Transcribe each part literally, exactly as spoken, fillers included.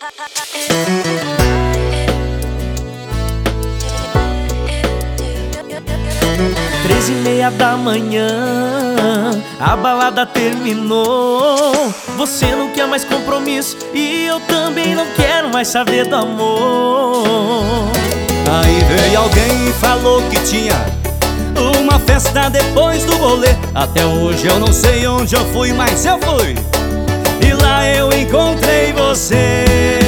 Três e meia da manhã, a balada terminou. Você não quer mais compromisso e eu também não quero mais saber do amor. Aí veio alguém e falou que tinha uma festa depois do rolê. Até hoje eu não sei onde eu fui, mas eu fui, e lá eu encontrei você.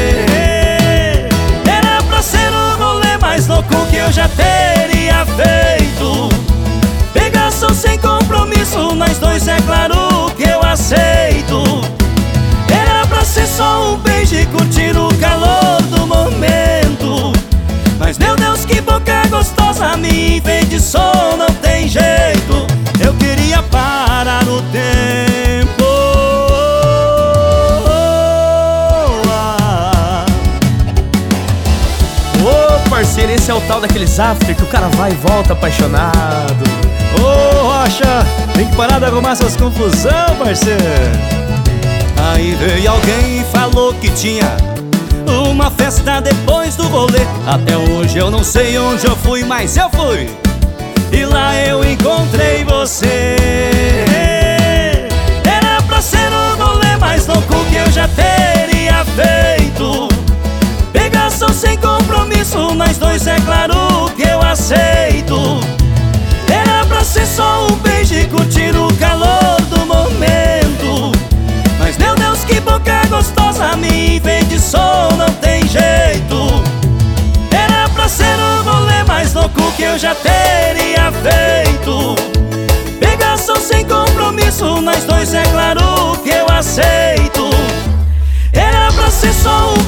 Era pra ser o rolê mais louco que eu já teria feito. Pegação sem compromisso, nós dois, é claro que eu aceito. Era pra ser só um beijo e curtir o calor do momento, mas meu Deus, que boca gostosa me enfeitiçou, não tem jeito. Eu queria parar o tempo. Ô parceiro, esse é o tal daqueles after que o cara vai e volta apaixonado. Ô Rocha, tem que parar de arrumar essas confusão, parceiro. Aí veio alguém e falou que tinha uma festa depois do rolê. Até hoje eu não sei onde eu fui, mas eu fui, e lá eu encontrei você. Era pra ser o rolê mais louco que eu já teria feito. Pegação sem compromisso, nós dois, é claro que eu aceito. Era pra ser só um beijo e curtir o calor do momento, mas meu Deus, que boca gostosa me enfeitiçou, não tem jeito. Era pra ser o rolê mais louco que eu já teria feito. Pegação sem compromisso, nós dois, é claro que eu aceito. Era pra ser só um